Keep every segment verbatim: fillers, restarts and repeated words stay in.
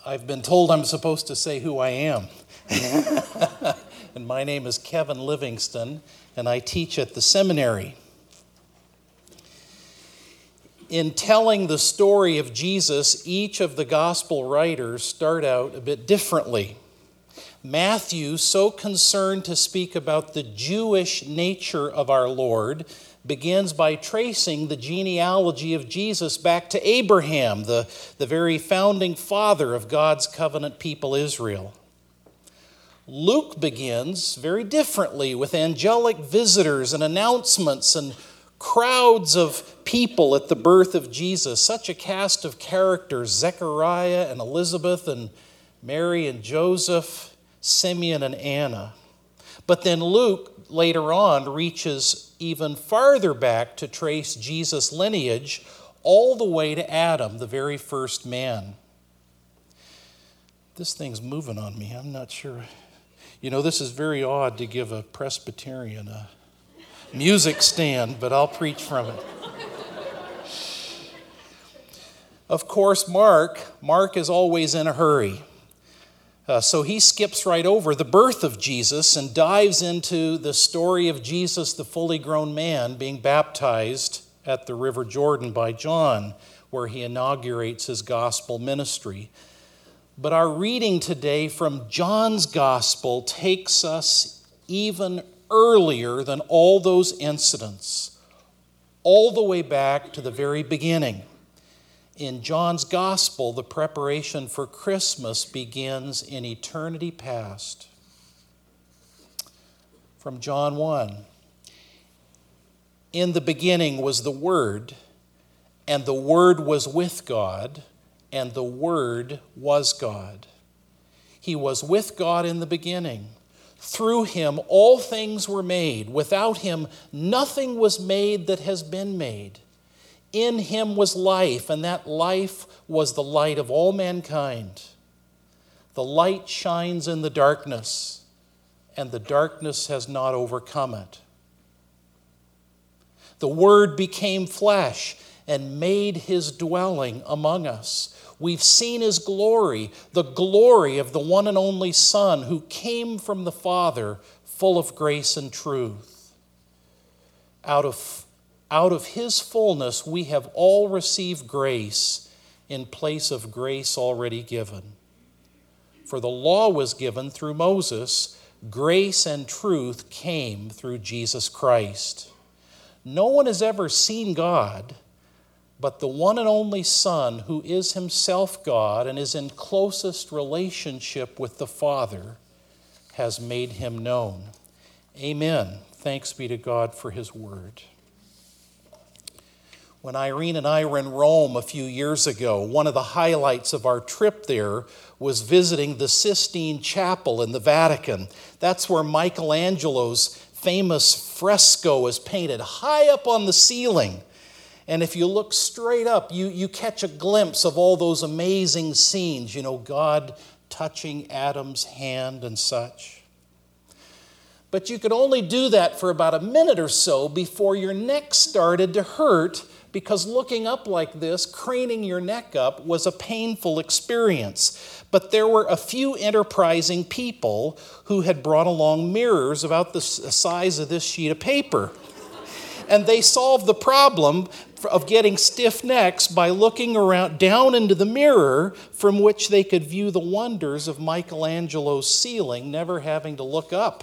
I've been told I'm supposed to say who I am. And my name is Kevin Livingston, and I teach at the seminary. In telling the story of Jesus, each of the gospel writers start out a bit differently. Matthew, so concerned to speak about the Jewish nature of our Lord, begins by tracing the genealogy of Jesus back to Abraham, the, the very founding father of God's covenant people Israel. Luke begins very differently with angelic visitors and announcements and crowds of people at the birth of Jesus. Such a cast of characters, Zechariah and Elizabeth and Mary and Joseph, Simeon and Anna. But then Luke later on reaches even farther back to trace Jesus' lineage all the way to Adam, the very first man. This thing's moving on me. I'm not sure. You know, this is very odd to give a Presbyterian a music stand, but I'll preach from it. Of course, Mark, Mark is always in a hurry. Uh, so he skips right over the birth of Jesus and dives into the story of Jesus, the fully grown man, being baptized at the River Jordan by John, where he inaugurates his gospel ministry. But our reading today from John's gospel takes us even earlier than all those incidents, all the way back to the very beginning. In John's gospel, the preparation for Christmas begins in eternity past. From John one. In the beginning was the Word, and the Word was with God, and the Word was God. He was with God in the beginning. Through him all things were made. Without him nothing was made that has been made. In him was life, and that life was the light of all mankind. The light shines in the darkness, and the darkness has not overcome it. The Word became flesh and made his dwelling among us. We've seen his glory, the glory of the one and only Son who came from the Father, full of grace and truth. Out of Out of his fullness, we have all received grace in place of grace already given. For the law was given through Moses, grace and truth came through Jesus Christ. No one has ever seen God, but the one and only Son, who is himself God and is in closest relationship with the Father, has made him known. Amen. Thanks be to God for his word. When Irene and I were in Rome a few years ago, one of the highlights of our trip there was visiting the Sistine Chapel in the Vatican. That's where Michelangelo's famous fresco is painted high up on the ceiling. And if you look straight up, you, you catch a glimpse of all those amazing scenes, you know, God touching Adam's hand and such. But you could only do that for about a minute or so before your neck started to hurt, because looking up like this, craning your neck up, was a painful experience. But there were a few enterprising people who had brought along mirrors about the size of this sheet of paper. And they solved the problem of getting stiff necks by looking around down into the mirror from which they could view the wonders of Michelangelo's ceiling, never having to look up.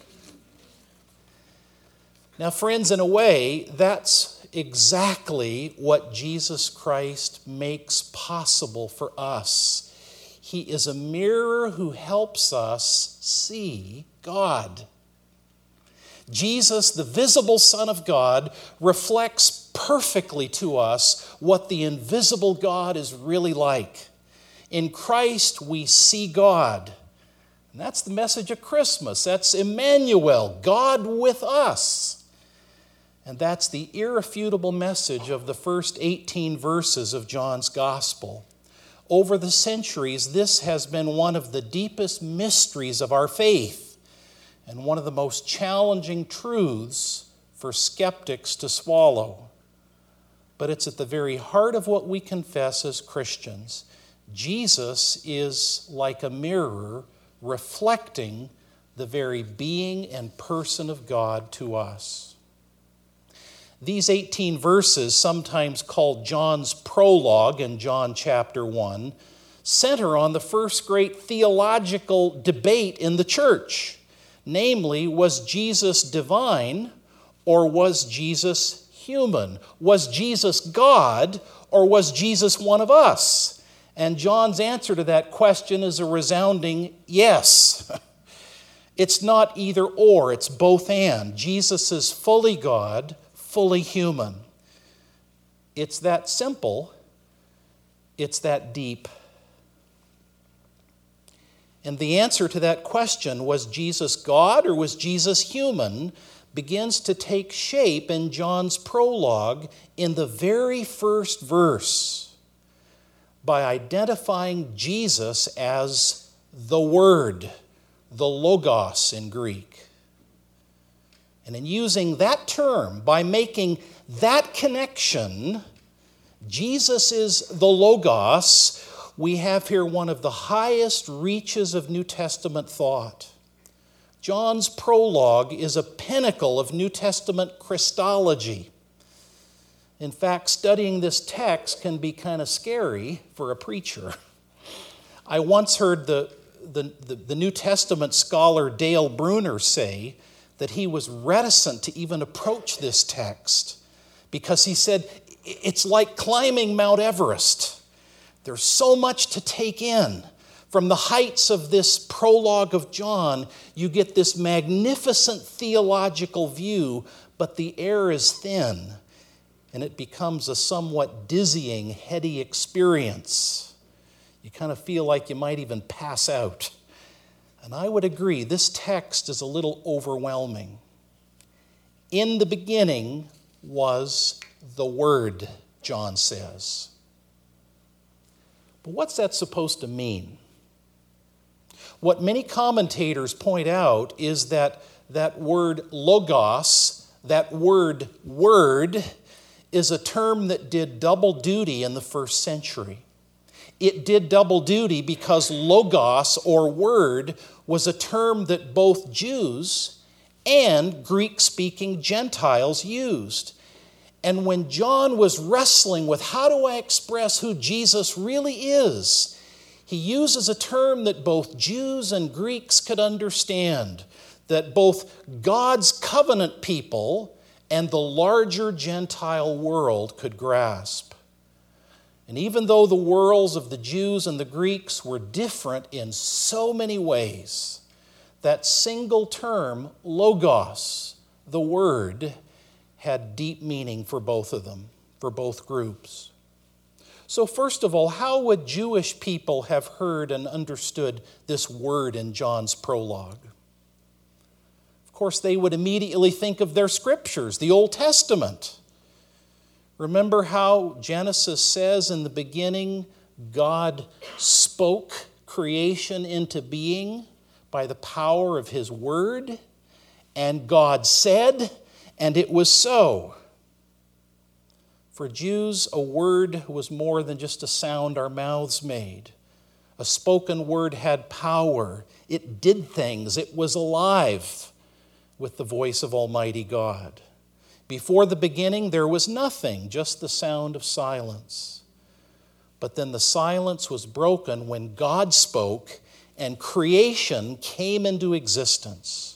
Now, friends, in a way, that's exactly what Jesus Christ makes possible for us. He is a mirror who helps us see God. Jesus, the visible Son of God, reflects perfectly to us what the invisible God is really like. In Christ, we see God. And that's the message of Christmas. That's Emmanuel, God with us. And that's the irrefutable message of the first eighteen verses of John's Gospel. Over the centuries, this has been one of the deepest mysteries of our faith and one of the most challenging truths for skeptics to swallow. But it's at the very heart of what we confess as Christians. Jesus is like a mirror reflecting the very being and person of God to us. These eighteen verses, sometimes called John's prologue in John chapter one, center on the first great theological debate in the church. Namely, was Jesus divine or was Jesus human? Was Jesus God or was Jesus one of us? And John's answer to that question is a resounding yes. It's not either or, it's both and. Jesus is fully God, fully human. It's that simple, it's that deep. And the answer to that question, was Jesus God or was Jesus human, begins to take shape in John's prologue in the very first verse by identifying Jesus as the Word, the Logos in Greek. And in using that term, by making that connection, Jesus is the Logos, we have here one of the highest reaches of New Testament thought. John's prologue is a pinnacle of New Testament Christology. In fact, studying this text can be kind of scary for a preacher. I once heard the, the, the, the New Testament scholar Dale Bruner say that he was reticent to even approach this text because he said, it's like climbing Mount Everest. There's so much to take in. From the heights of this prologue of John, you get this magnificent theological view, but the air is thin, and it becomes a somewhat dizzying, heady experience. You kind of feel like you might even pass out. And I would agree, this text is a little overwhelming. In the beginning was the Word, John says. But what's that supposed to mean? What many commentators point out is that that word logos, that word word, is a term that did double duty in the first century. It did double duty because logos, or word, was a term that both Jews and Greek-speaking Gentiles used. And when John was wrestling with how do I express who Jesus really is, he uses a term that both Jews and Greeks could understand, that both God's covenant people and the larger Gentile world could grasp. And even though the worlds of the Jews and the Greeks were different in so many ways, that single term, logos, the word, had deep meaning for both of them, for both groups. So first of all, how would Jewish people have heard and understood this word in John's prologue? Of course, they would immediately think of their scriptures, the Old Testament. Remember how Genesis says in the beginning, God spoke creation into being by the power of His word, and God said, and it was so. For Jews, a word was more than just a sound our mouths made. A spoken word had power. It did things. It was alive with the voice of Almighty God. Before the beginning, there was nothing, just the sound of silence. But then the silence was broken when God spoke and creation came into existence.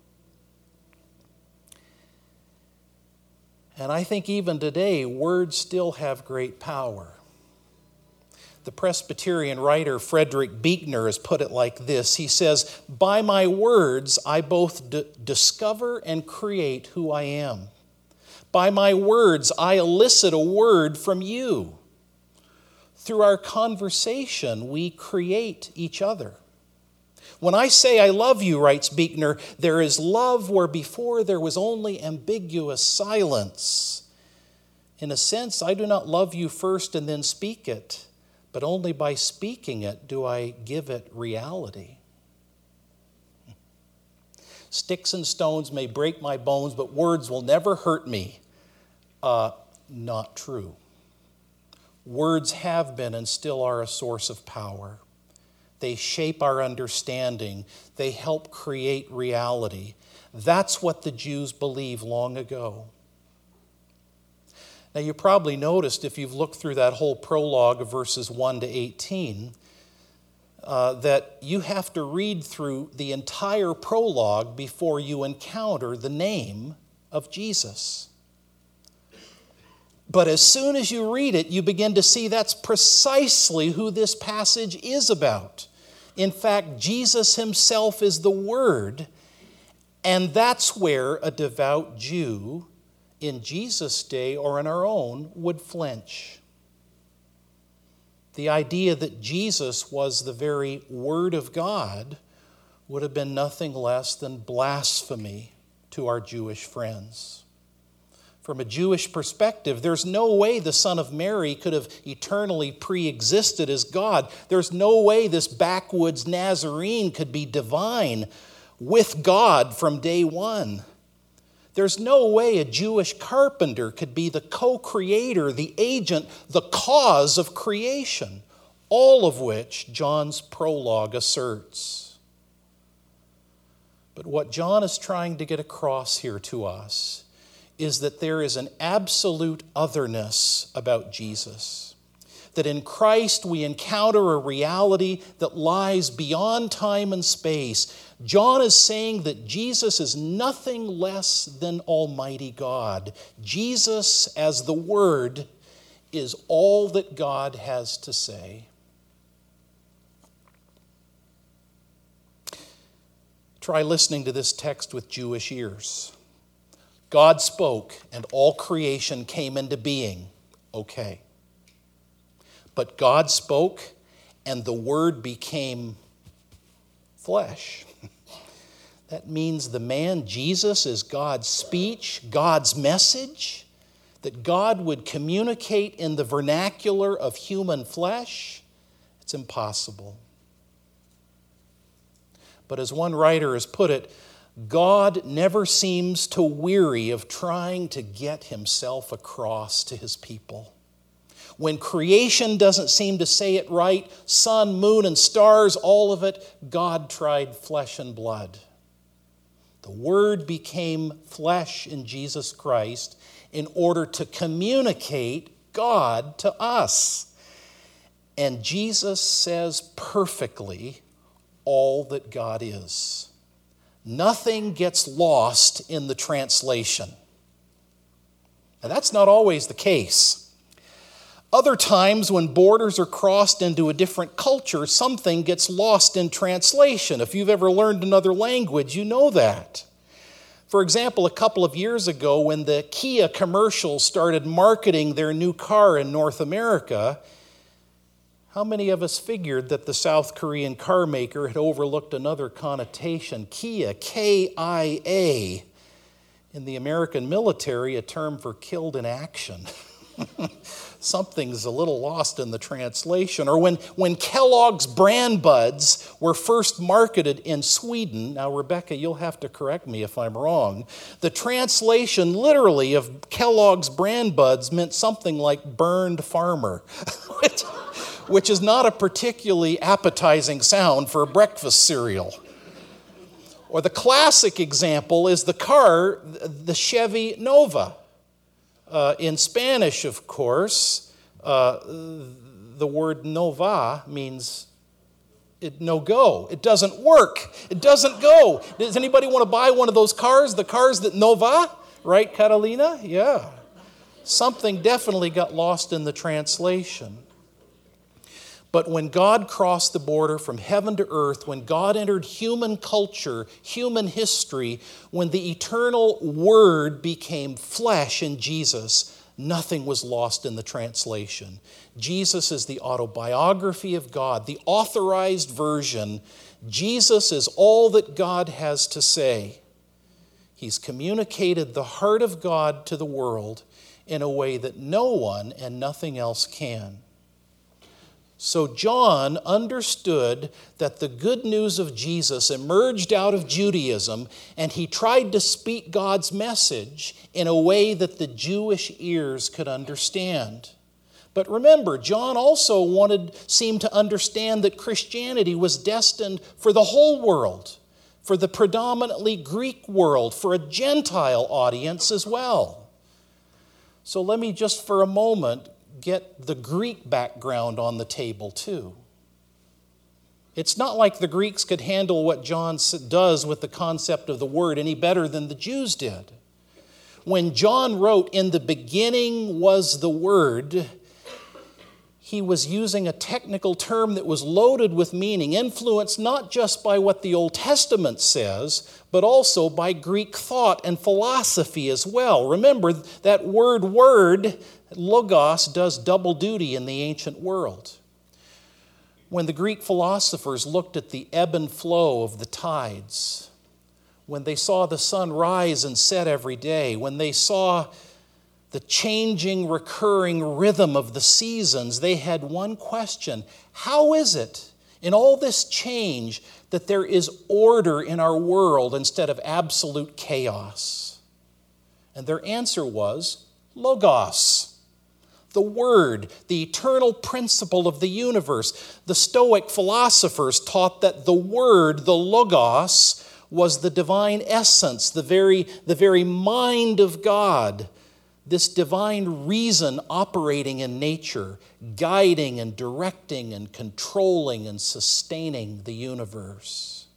And I think even today, words still have great power. The Presbyterian writer Frederick Buechner has put it like this. He says, by my words, I both d- discover and create who I am. By my words, I elicit a word from you. Through our conversation, we create each other. When I say I love you, writes Buechner, there is love where before there was only ambiguous silence. In a sense, I do not love you first and then speak it, but only by speaking it do I give it reality. Sticks and stones may break my bones, but words will never hurt me. Uh, not true. Words have been and still are a source of power. They shape our understanding. They help create reality. That's what the Jews believed long ago. Now, you probably noticed, if you've looked through that whole prologue of verses one to eighteen, uh, that you have to read through the entire prologue before you encounter the name of Jesus. But as soon as you read it, you begin to see that's precisely who this passage is about. In fact, Jesus himself is the Word, and that's where a devout Jew in Jesus' day or in our own would flinch. The idea that Jesus was the very Word of God would have been nothing less than blasphemy to our Jewish friends. From a Jewish perspective, there's no way the Son of Mary could have eternally pre-existed as God. There's no way this backwoods Nazarene could be divine with God from day one. There's no way a Jewish carpenter could be the co-creator, the agent, the cause of creation, all of which John's prologue asserts. But what John is trying to get across here to us is that there is an absolute otherness about Jesus. That in Christ we encounter a reality that lies beyond time and space. John is saying that Jesus is nothing less than Almighty God. Jesus, as the Word, is all that God has to say. Try listening to this text with Jewish ears. God spoke and all creation came into being. Okay. But God spoke and the Word became flesh. That means the man Jesus is God's speech, God's message, that God would communicate in the vernacular of human flesh. It's impossible. But as one writer has put it, God never seems to weary of trying to get himself across to his people. When creation doesn't seem to say it right, sun, moon, and stars, all of it, God tried flesh and blood. The Word became flesh in Jesus Christ in order to communicate God to us. And Jesus says perfectly all that God is. Nothing gets lost in the translation. Now, that's not always the case. Other times, when borders are crossed into a different culture, something gets lost in translation. If you've ever learned another language, you know that. For example, a couple of years ago, when the Kia commercial started marketing their new car in North America, how many of us figured that the South Korean car maker had overlooked another connotation, Kia, K I A, in the American military, a term for killed in action? Something's a little lost in the translation. Or when, when Kellogg's brand buds were first marketed in Sweden, now Rebecca, you'll have to correct me if I'm wrong, the translation literally of Kellogg's brand buds meant something like burned farmer, which, which is not a particularly appetizing sound for a breakfast cereal. Or the classic example is the car, the Chevy Nova. Uh, in Spanish, of course, uh, the word nova means it, no go. It doesn't work. It doesn't go. Does anybody want to buy one of those cars? The cars that nova, right, Catalina? Yeah. Something definitely got lost in the translation. But when God crossed the border from heaven to earth, when God entered human culture, human history, when the eternal Word became flesh in Jesus, nothing was lost in the translation. Jesus is the autobiography of God, the authorized version. Jesus is all that God has to say. He's communicated the heart of God to the world in a way that no one and nothing else can. So John understood that the good news of Jesus emerged out of Judaism, and he tried to speak God's message in a way that the Jewish ears could understand. But remember, John also wanted, seemed to understand that Christianity was destined for the whole world, for the predominantly Greek world, for a Gentile audience as well. So let me just for a moment get the Greek background on the table too. It's not like the Greeks could handle what John does with the concept of the Word any better than the Jews did. When John wrote, "In the beginning was the Word," he was using a technical term that was loaded with meaning, influenced not just by what the Old Testament says, but also by Greek thought and philosophy as well. Remember, that word word, logos, does double duty in the ancient world. When the Greek philosophers looked at the ebb and flow of the tides, when they saw the sun rise and set every day, when they saw the changing, recurring rhythm of the seasons, they had one question: how is it in all this change that there is order in our world instead of absolute chaos? And their answer was logos, the Word, the eternal principle of the universe. The Stoic philosophers taught that the Word, the logos, was the divine essence, the very, the very mind of God. This divine reason operating in nature, guiding and directing and controlling and sustaining the universe.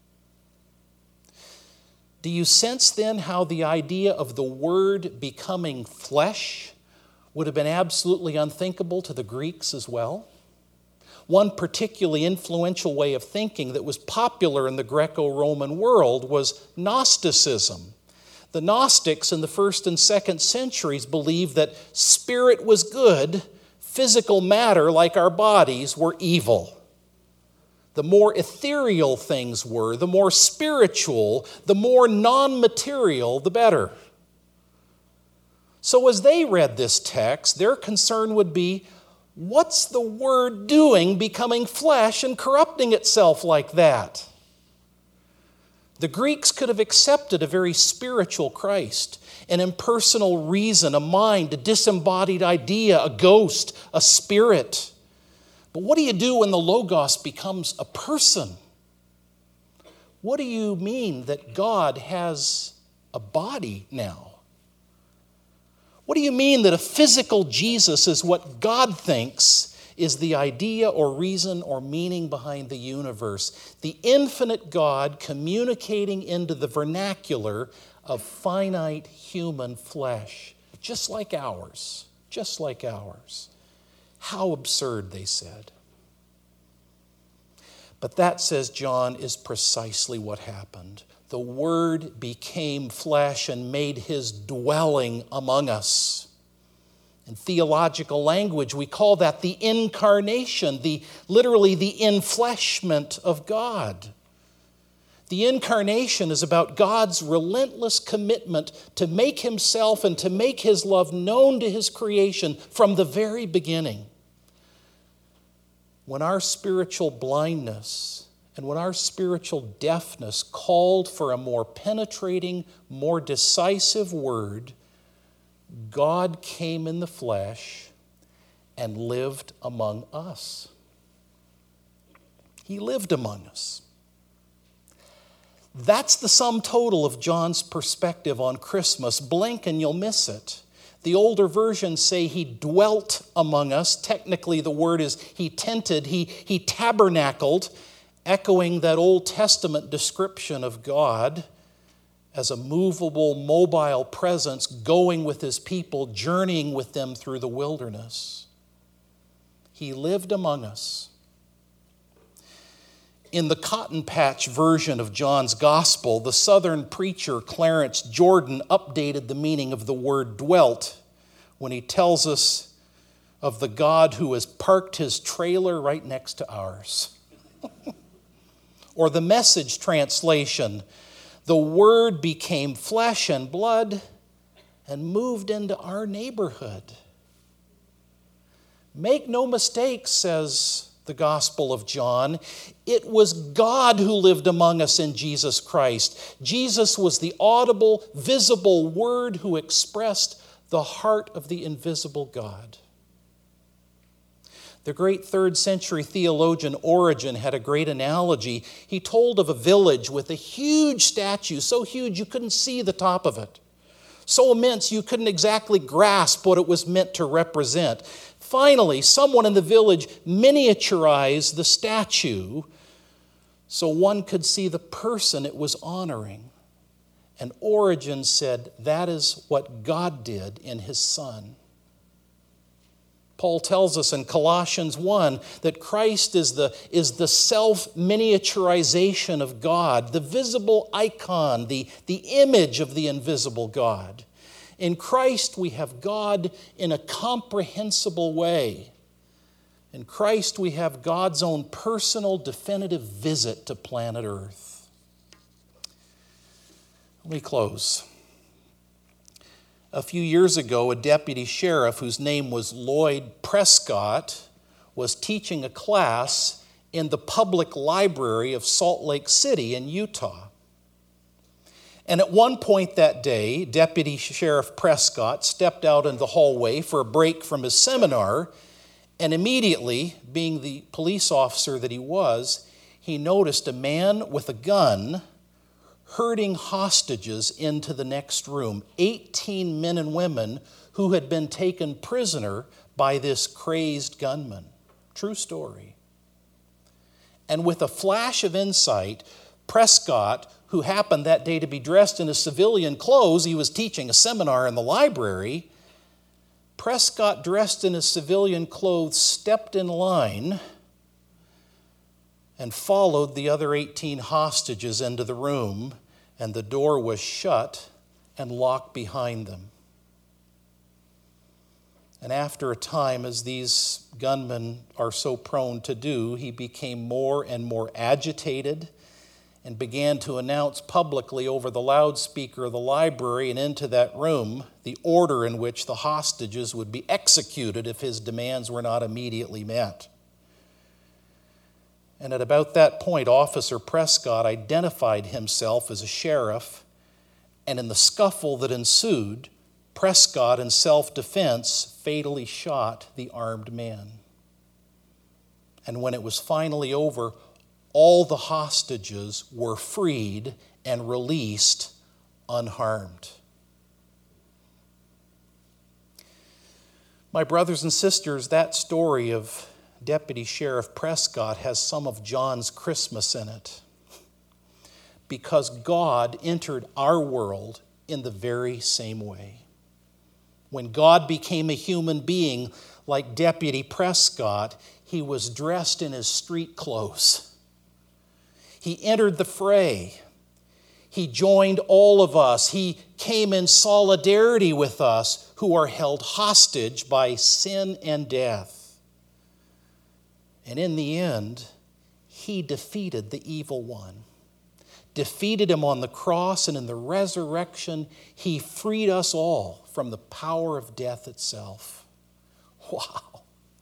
Do you sense then how the idea of the Word becoming flesh would have been absolutely unthinkable to the Greeks as well? One particularly influential way of thinking that was popular in the Greco-Roman world was Gnosticism. The Gnostics in the first and second centuries believed that spirit was good, physical matter, like our bodies, were evil. The more ethereal things were, the more spiritual, the more non-material, the better. So as they read this text, their concern would be, what's the Word doing becoming flesh and corrupting itself like that? The Greeks could have accepted a very spiritual Christ, an impersonal reason, a mind, a disembodied idea, a ghost, a spirit. But what do you do when the Logos becomes a person? What do you mean that God has a body now? What do you mean that a physical Jesus is what God thinks is the idea or reason or meaning behind the universe? The infinite God communicating into the vernacular of finite human flesh, just like ours, just like ours. How absurd, they said. But that, says John, is precisely what happened. The Word became flesh and made His dwelling among us. In theological language, we call that the incarnation, the literally the infleshment of God. The incarnation is about God's relentless commitment to make Himself and to make His love known to His creation from the very beginning. When our spiritual blindness and when our spiritual deafness called for a more penetrating, more decisive word, God came in the flesh and lived among us. He lived among us. That's the sum total of John's perspective on Christmas. Blink and you'll miss it. The older versions say He dwelt among us. Technically, the word is He tented, He, he tabernacled, echoing that Old Testament description of God as a movable, mobile presence going with His people, journeying with them through the wilderness. He lived among us. In the Cotton Patch version of John's Gospel, the Southern preacher Clarence Jordan updated the meaning of the word dwelt when he tells us of the God who has parked His trailer right next to ours. Or the Message translation, the Word became flesh and blood and moved into our neighborhood. Make no mistake, says the Gospel of John, it was God who lived among us in Jesus Christ. Jesus was the audible, visible Word who expressed the heart of the invisible God. The great third century theologian Origen had a great analogy. He told of a village with a huge statue, so huge you couldn't see the top of it, so immense you couldn't exactly grasp what it was meant to represent. Finally, someone in the village miniaturized the statue so one could see the person it was honoring. And Origen said that is what God did in his Son. Paul tells us in Colossians one that Christ is the, is the self-miniaturization of God, the visible icon, the, the image of the invisible God. In Christ we have God in a comprehensible way. In Christ we have God's own personal, definitive visit to planet Earth. Let me close. A few years ago, a deputy sheriff whose name was Lloyd Prescott was teaching a class in the public library of Salt Lake City in Utah. And at one point that day, Deputy Sheriff Prescott stepped out in the hallway for a break from his seminar, and immediately, being the police officer that he was, he noticed a man with a gun herding hostages into the next room, eighteen men and women who had been taken prisoner by this crazed gunman. True story. And with a flash of insight, Prescott, who happened that day to be dressed in his civilian clothes, he was teaching a seminar in the library, Prescott, dressed in his civilian clothes, stepped in line and followed the other eighteen hostages into the room, and the door was shut and locked behind them. And after a time, as these gunmen are so prone to do, he became more and more agitated and began to announce publicly over the loudspeaker of the library and into that room the order in which the hostages would be executed if his demands were not immediately met. And at about that point, Officer Prescott identified himself as a sheriff, and in the scuffle that ensued, Prescott, in self-defense, fatally shot the armed man. And when it was finally over, all the hostages were freed and released unharmed. My brothers and sisters, that story of Deputy Sheriff Prescott has some of John's Christmas in it, because God entered our world in the very same way. When God became a human being like Deputy Prescott, he was dressed in his street clothes. He entered the fray. He joined all of us. He came in solidarity with us who are held hostage by sin and death. And in the end, he defeated the evil one, defeated him on the cross, and in the resurrection, he freed us all from the power of death itself. Wow.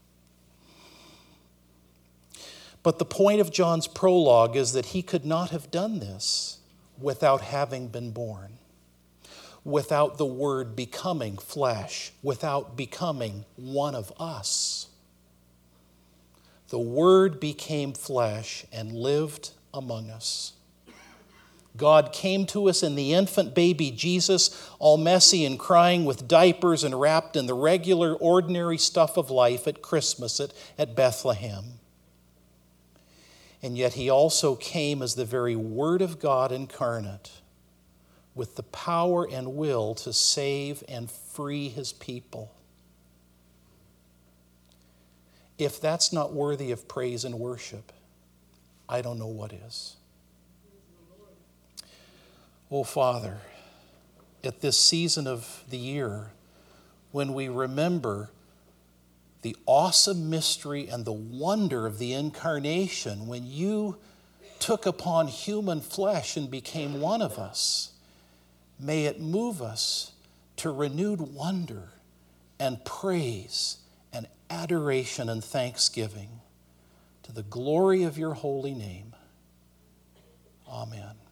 But the point of John's prologue is that he could not have done this without having been born, without the Word becoming flesh, without becoming one of us. The Word became flesh and lived among us. God came to us in the infant baby Jesus, all messy and crying with diapers and wrapped in the regular, ordinary stuff of life at Christmas at, at Bethlehem. And yet he also came as the very Word of God incarnate, with the power and will to save and free his people. If that's not worthy of praise and worship, I don't know what is. Oh, Father, at this season of the year, when we remember the awesome mystery and the wonder of the incarnation, when you took upon human flesh and became one of us, may it move us to renewed wonder and praise and adoration and thanksgiving to the glory of your holy name. Amen.